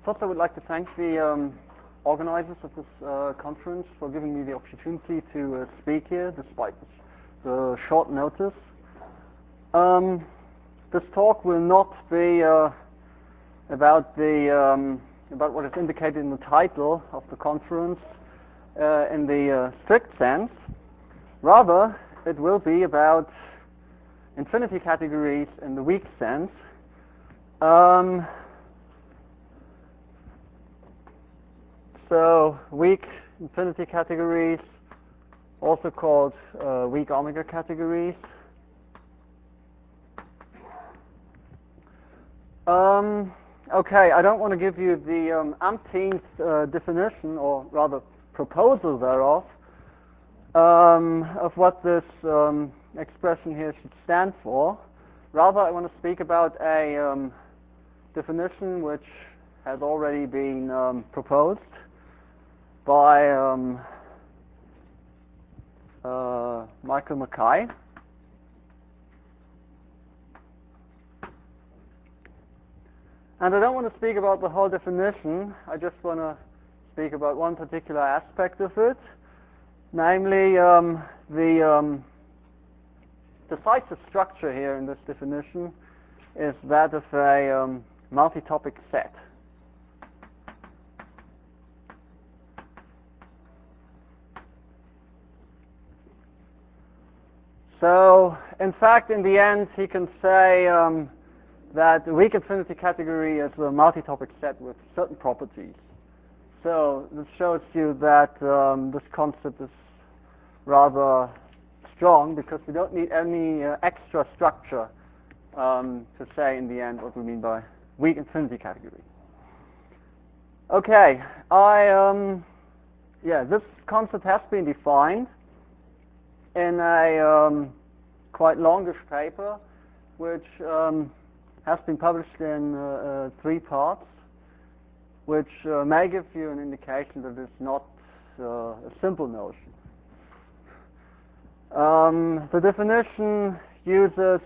First, I would like to thank the organizers of this conference for giving me the opportunity to speak here, despite the short notice. This talk will not be about what is indicated in the title of the conference in the strict sense. Rather, it will be about infinity categories in the weak sense. So weak infinity categories, also called weak omega categories. Okay, I don't want to give you the umpteenth definition, or rather proposal thereof, of what this expression here should stand for. Rather, I want to speak about a definition which has already been proposed by Michael Mackay. And I don't want to speak about the whole definition, I just want to speak about one particular aspect of it, namely the decisive structure here in this definition is that of a multi-topic set. So, in fact, in the end, he can say that the weak infinity category is a multi-topic set with certain properties. So, this shows you that this concept is rather strong, because we don't need any extra structure to say in the end what we mean by weak infinity category. Okay, this concept has been defined in a quite longish paper, which has been published in 3 parts, which may give you an indication that it's not a simple notion. The definition uses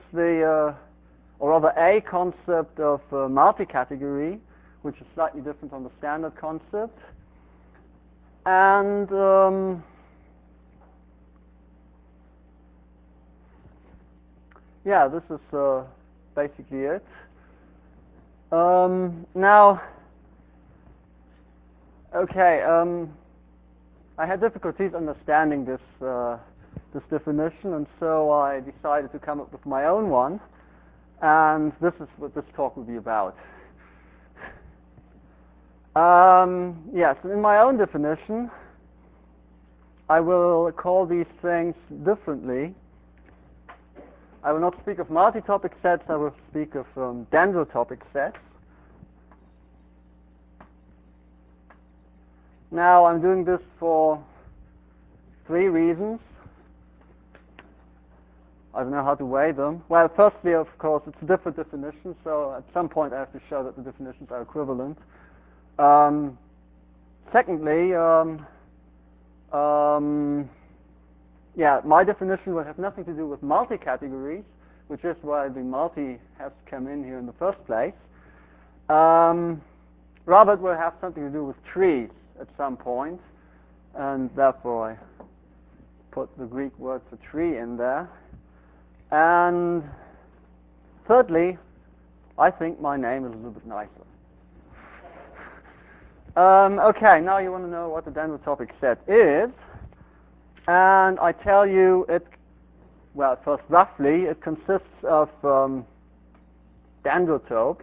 a concept of multi-category, which is slightly different from the standard concept, and this is basically it. I had difficulties understanding this definition, and so I decided to come up with my own one, and this is what this talk will be about. In my own definition, I will call these things differently. I will not speak of multi-topic sets, I will speak of dendrotopic sets. Now, I'm doing this for 3 reasons. I don't know how to weigh them. Well, firstly, of course, it's a different definition, so at some point I have to show that the definitions are equivalent. Secondly, my definition will have nothing to do with multi-categories, which is why the multi has come in here in the first place. Rather, it will have something to do with trees at some point, and therefore I put the Greek word for tree in there. And thirdly, I think my name is a little bit nicer. Okay, now you want to know what the dendrotopic set is. And I tell you first roughly, it consists of dendrotopes,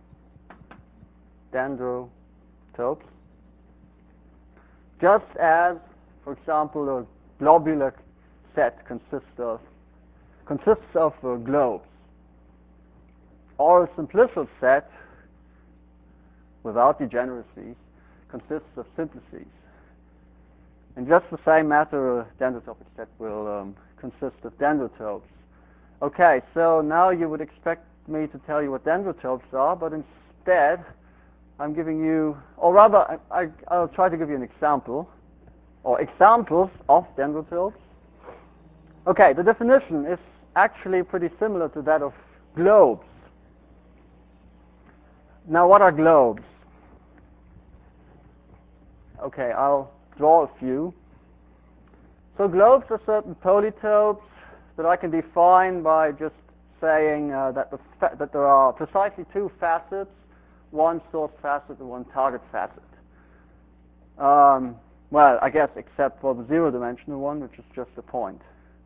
just as, for example, a globular set consists of globes, or a simplicial set without degeneracies consists of simplices. In just the same matter, a dendrotopic set will consist of dendrotopes. Okay, so now you would expect me to tell you what dendrotopes are, but instead I'm giving you, or rather I'll try to give you an example, or examples of dendrotopes. Okay, the definition is actually pretty similar to that of globes. Now, what are globes? Okay, I'll draw a few. So globes are certain polytopes that I can define by just saying that there are precisely two facets, one source facet and one target facet. Well, I guess except for the zero-dimensional one, which is just a point.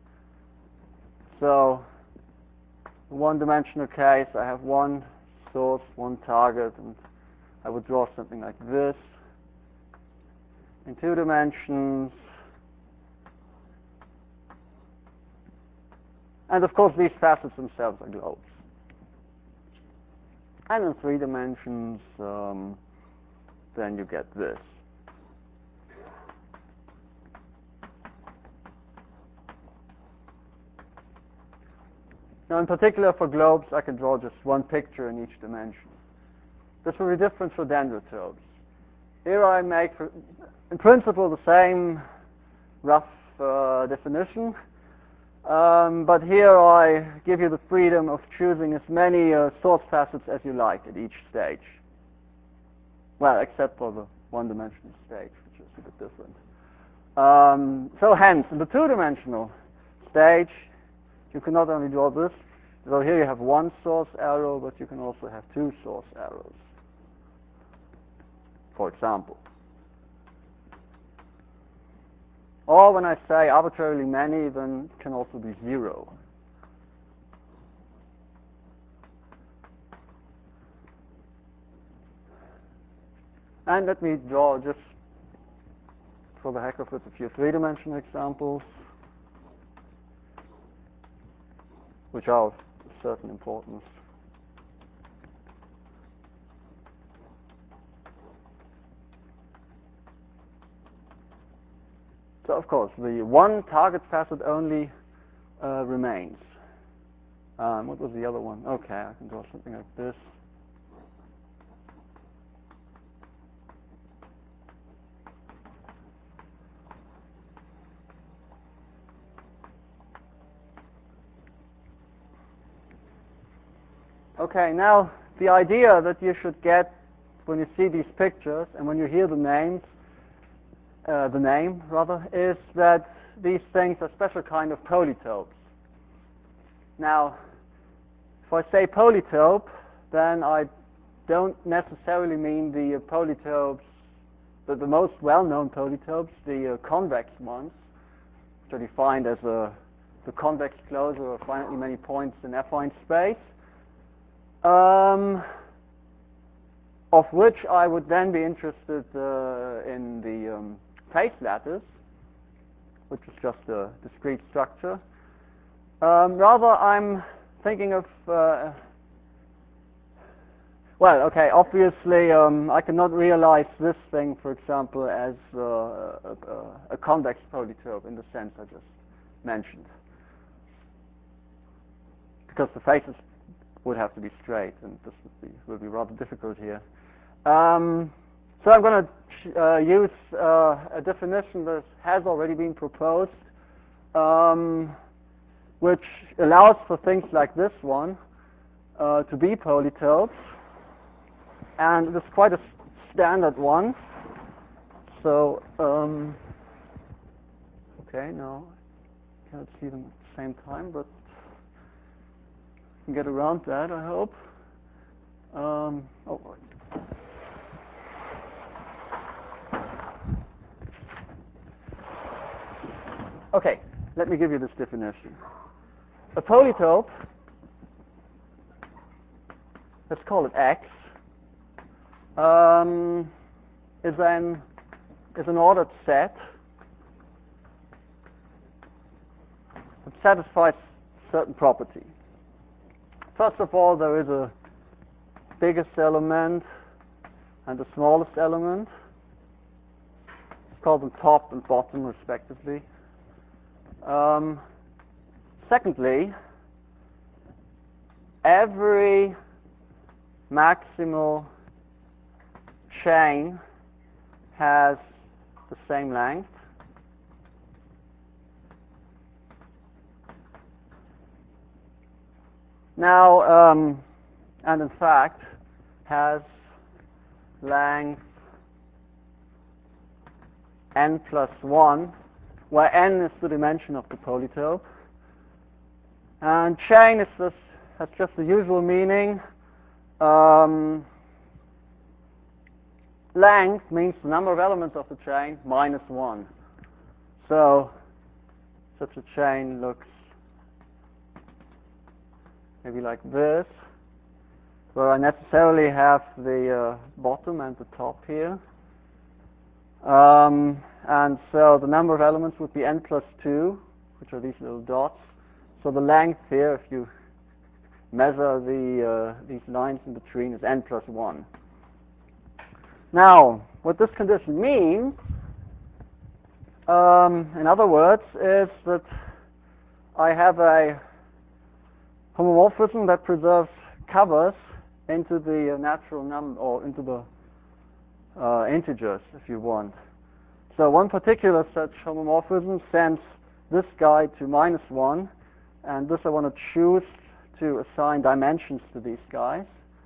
So, in one-dimensional case, I have one source, one target, and I would draw something like this. In 2 dimensions, and of course these facets themselves are globes. And in 3 dimensions, then you get this. Now, in particular for globes, I can draw just one picture in each dimension. This will be different for dendrotopes. Here I make, in principle, the same rough definition, but here I give you the freedom of choosing as many source facets as you like at each stage. Well, except for the one-dimensional stage, which is a bit different. So hence, in the 2-dimensional stage, you can not only draw this, so here you have one source arrow, but you can also have 2 source arrows, for example. Or when I say arbitrarily many, then it can also be 0. And let me draw just for the heck of it a few 3-dimensional examples, which are of certain importance. So of course, the one target facet only remains. What was the other one? Okay, I can draw something like this. Okay, now the idea that you should get when you see these pictures and when you hear the names, the name rather, is that these things are special kind of polytopes. Now, if I say polytope, then I don't necessarily mean the polytopes, the most well-known polytopes, the convex ones, which are defined as the convex closure of finitely many points in affine space. Of which I would then be interested in the phase lattice, which is just a discrete structure. Rather, I'm thinking of, well, okay, obviously I cannot realize this thing, for example, as a convex polytope in the sense I just mentioned, because the faces would have to be straight, and this will be rather difficult here. So I'm going to use a definition that has already been proposed, which allows for things like this one to be polytopes, and it is quite a standard one. So, okay, now I cannot see them at the same time, but can get around that, I hope. Okay, let me give you this definition. A polytope, let's call it X, is an ordered set that satisfies certain property. First of all, there is a biggest element and the smallest element. Let's call them top and bottom, respectively. Secondly, every maximal chain has the same length. Now, and in fact, has length n plus 1, where n is the dimension of the polytope. And chain has just the usual meaning. Length means the number of elements of the chain minus 1. So such a chain looks maybe like this, where I necessarily have the bottom and the top here. And so the number of elements would be n plus 2, which are these little dots. So the length here, if you measure these lines in between, is n plus 1. Now, what this condition means, in other words, is that I have a homomorphism that preserves covers into the natural number, or into the integers, if you want. So one particular such homomorphism sends this guy to minus 1, and this I want to choose to assign dimensions to these guys.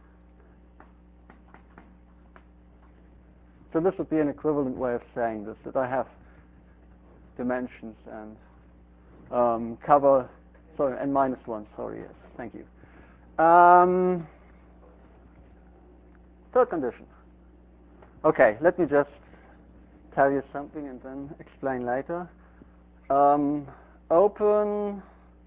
So this would be an equivalent way of saying this, that I have dimensions and cover, sorry, n minus 1, sorry, yes, thank you. Third condition. Okay, let me just tell you something and then explain later. Open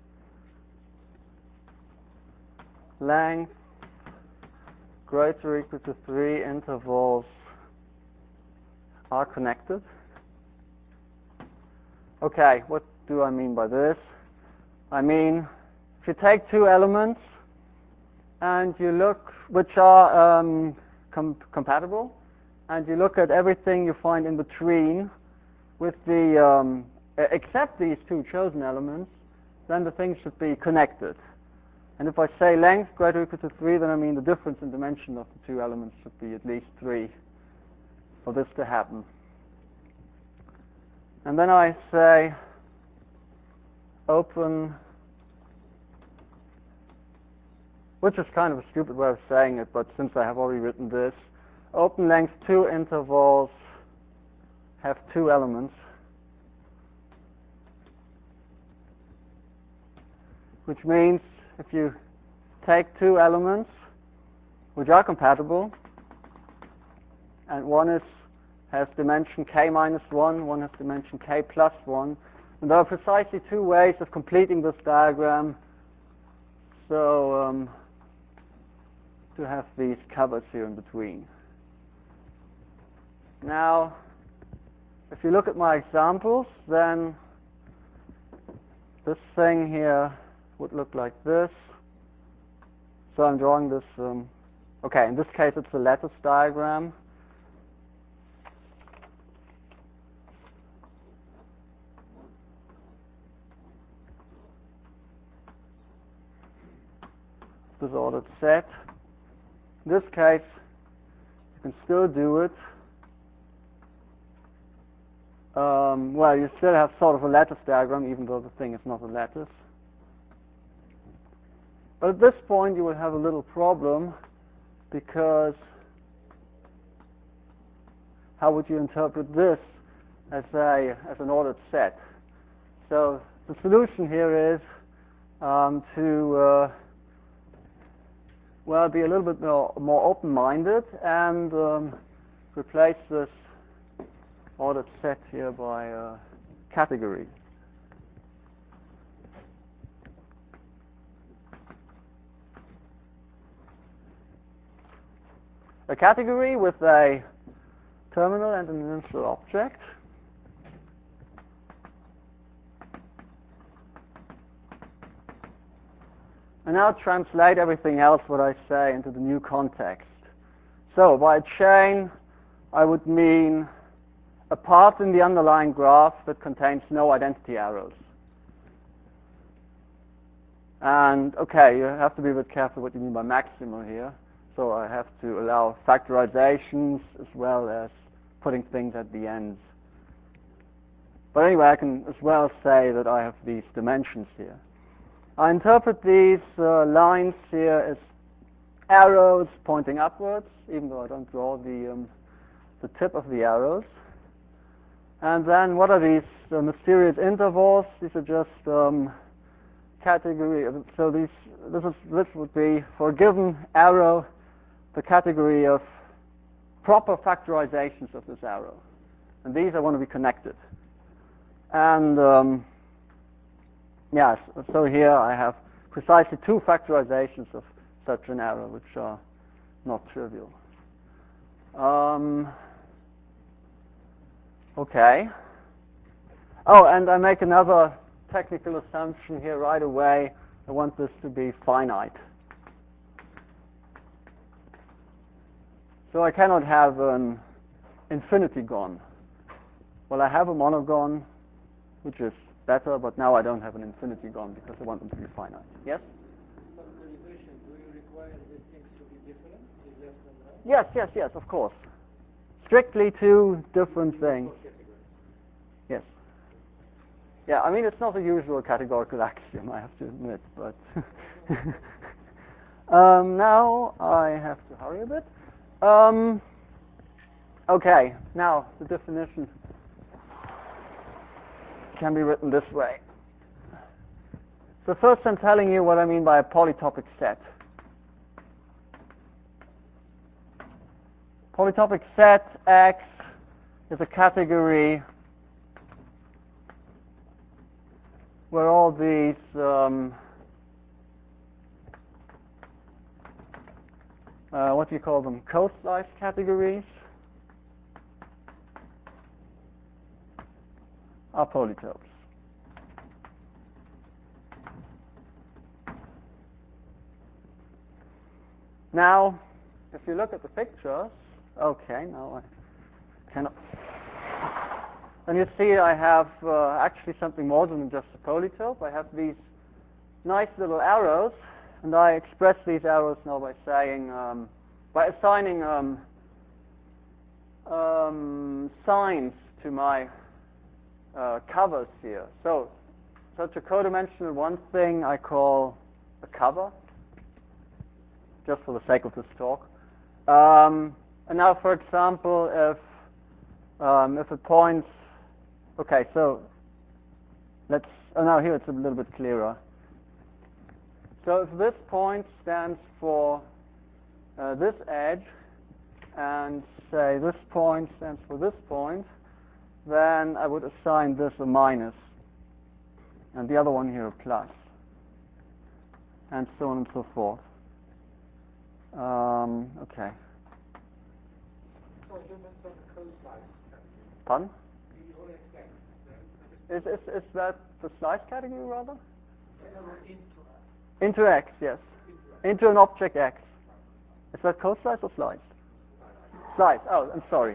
length greater or equal to 3 intervals are connected. Okay, what do I mean by this? I mean, if you take two elements and you look, which are compatible, and you look at everything you find in between with the, except these two chosen elements, then the things should be connected. And if I say length greater or equal to 3, then I mean the difference in dimension of the two elements should be at least 3 for this to happen. And then I say open, which is kind of a stupid way of saying it, but since I have already written this, open length 2 intervals have two elements, which means if you take two elements which are compatible, and one has dimension k minus 1, one has dimension k plus 1, and there are precisely two ways of completing this diagram, so to have these covers here in between. Now, if you look at my examples, then this thing here would look like this. So I'm drawing this, okay, in this case it's a lattice diagram. Disordered set. In this case, you can still do it. Well, you still have sort of a lattice diagram, even though the thing is not a lattice. But at this point, you will have a little problem, because how would you interpret this as an ordered set? So the solution here is to well, be a little bit more open-minded and replace this ordered set here by a category. A category with a terminal and an initial object. And now translate everything else what I say into the new context. So by a chain, I would mean a path in the underlying graph that contains no identity arrows. And okay, you have to be a bit careful what you mean by maximal here. So I have to allow factorizations as well as putting things at the ends. But anyway, I can as well say that I have these dimensions here. I interpret these lines here as arrows pointing upwards, even though I don't draw the tip of the arrows. And then what are these mysterious intervals? These are just category. So this would be for a given arrow the category of proper factorizations of this arrow, and these I want to be connected. And yes, so here I have precisely two factorizations of such an arrow, which are not trivial. Okay. Oh, and I make another technical assumption here right away. I want this to be finite. So I cannot have an infinity gon. Well, I have a monogon, which is better, but now I don't have an infinity gon because I want them to be finite. Yes? For derivation, do you require these things to be different? Is yes and no? Yes, of course. Strictly two different things. Yes. Yeah, I mean, it's not a usual categorical axiom, I have to admit, but now I have to hurry a bit. Okay, now the definition can be written this way. So first I'm telling you what I mean by a polytopic set. Polytopic set X is a category where all these what do you call them? Coselice categories are polytopes. Now, if you look at the pictures, okay, now I cannot. And you see I have actually something more than just a polytope. I have these nice little arrows, and I express these arrows now by saying, by assigning signs to my covers here. So such a codimensional one thing I call a cover, just for the sake of this talk. And now, for example, if it points, okay, so let's. Oh, now here it's a little bit clearer. So if this point stands for this edge, and say this point stands for this point, then I would assign this a minus, and the other one here a plus, and so on and so forth. Okay. So you mentioned the coselice category. Pardon? You only explain. Is that the slice category rather? Into Into X, yes. Into an object X. Is that coslice or slice? Slice. Oh, I'm sorry.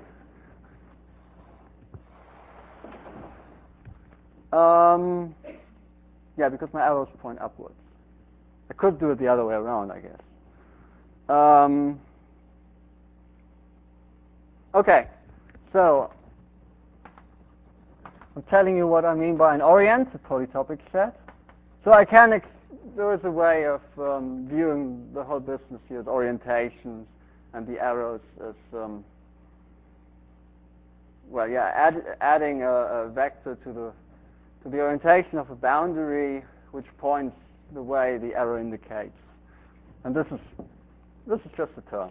Yeah, because my arrows point upwards. I could do it the other way around, I guess. Okay, so I'm telling you what I mean by an oriented polytopic set. So I can, there is a way of viewing the whole business here as orientations and the arrows as, well, yeah, adding a vector to the orientation of a boundary which points the way the arrow indicates. And this is just a term.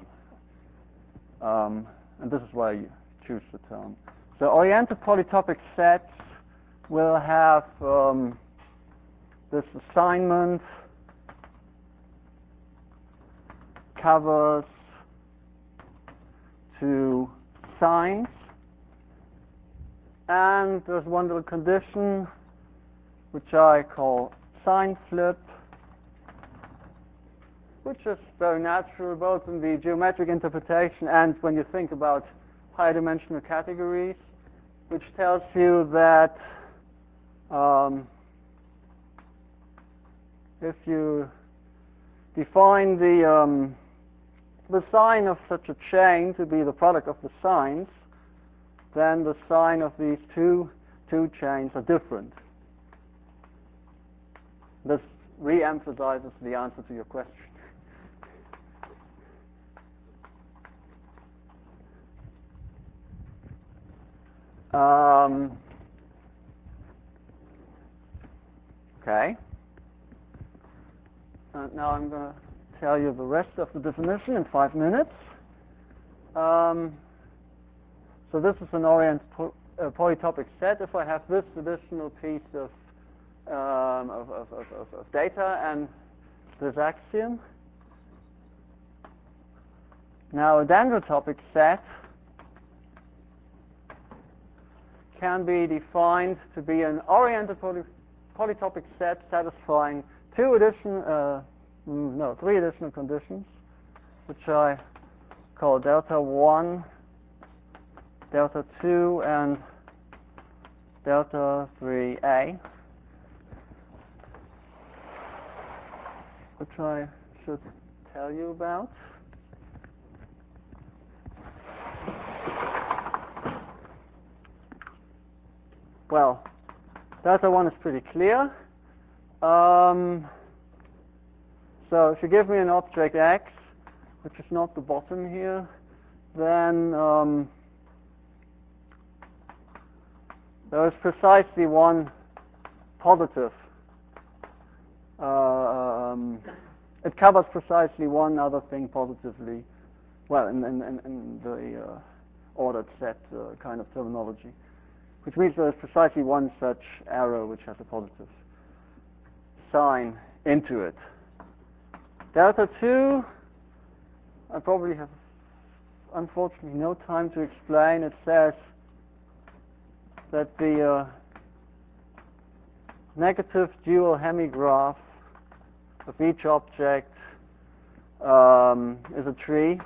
And this is why you choose the term. So oriented polytopic sets will have this assignment covers to signs, and there's one little condition which I call sign flip, which is very natural both in the geometric interpretation and when you think about higher dimensional categories, which tells you that if you define the sign of such a chain to be the product of the signs, then the sign of these two chains are different. This re-emphasizes the answer to your question. Okay. And now I'm going to tell you the rest of the definition in 5 minutes. So this is an oriented polytopic set. If I have this additional piece of data and this axiom, now a dendrotopic set can be defined to be an oriented polytopic set satisfying three additional conditions, which I call delta 1, delta 2, and delta 3a, which I should tell you about. Well, delta 1 is pretty clear. So if you give me an object x, which is not the bottom here, then there is precisely one positive. It covers precisely one other thing positively. Well, in the ordered set kind of terminology, which means there is precisely one such arrow which has a positive sign into it. Delta 2, I probably have, unfortunately, no time to explain. It says that the negative dual hemigraph of each object is a tree.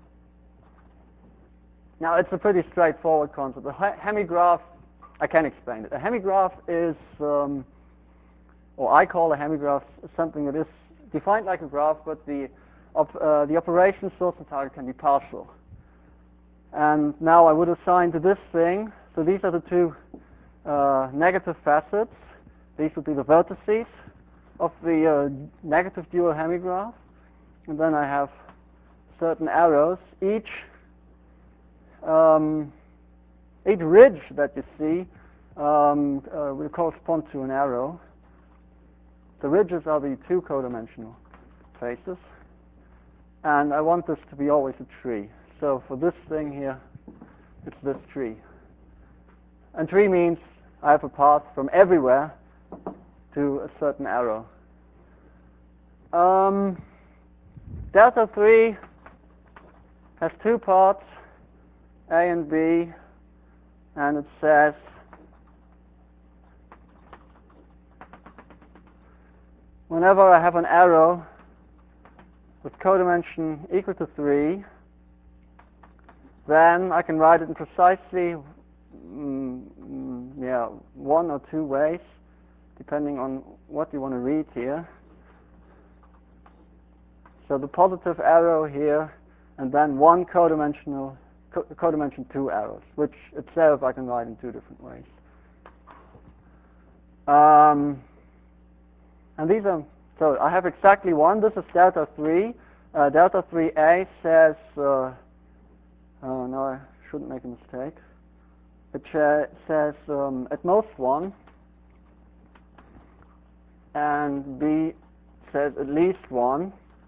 Now, it's a pretty straightforward concept. A hemigraph, I can explain it. A hemigraph is, or I call a hemigraph something that is defined like a graph, but the operation source and target can be partial. And now I would assign to this thing, so these are the two negative facets. These would be the vertices of the negative dual hemigraph. And then I have certain arrows. Each ridge that you see will correspond to an arrow. The ridges are the two codimensional faces. And I want this to be always a tree. So for this thing here, it's this tree. And tree means I have a path from everywhere to a certain arrow. Delta 3 has two parts, A and B, and it says whenever I have an arrow with codimension equal to 3, then I can write it in precisely one or two ways, depending on what you want to read here. So the positive arrow here, and then one codimension 2 arrows, which itself I can write in two different ways. And these are, so I have exactly one. This is delta 3. Delta 3a says, oh no, I shouldn't make a mistake. It says at most 1, and B says at least 1.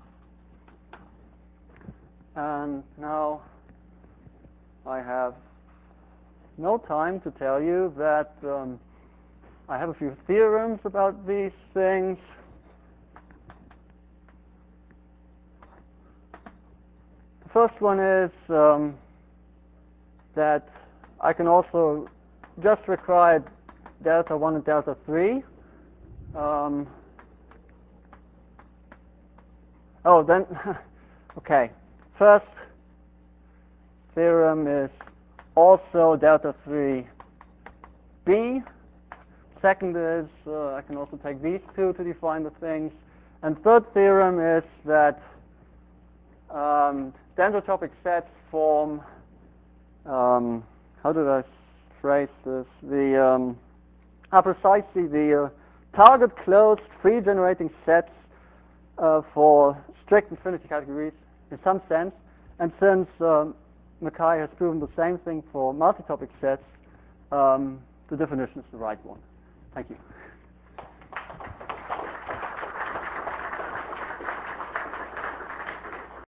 And now I have no time to tell you that I have a few theorems about these things. The first one is that I can also just require delta 1 and delta 3. Okay. First theorem is also delta 3b. Second is I can also take these two to define the things. And third theorem is that dendrotopic sets form, how did I phrase this? Are precisely the target closed free generating sets for strict infinity categories in some sense. And since Mackay has proven the same thing for multitopic sets, the definition is the right one. Thank you.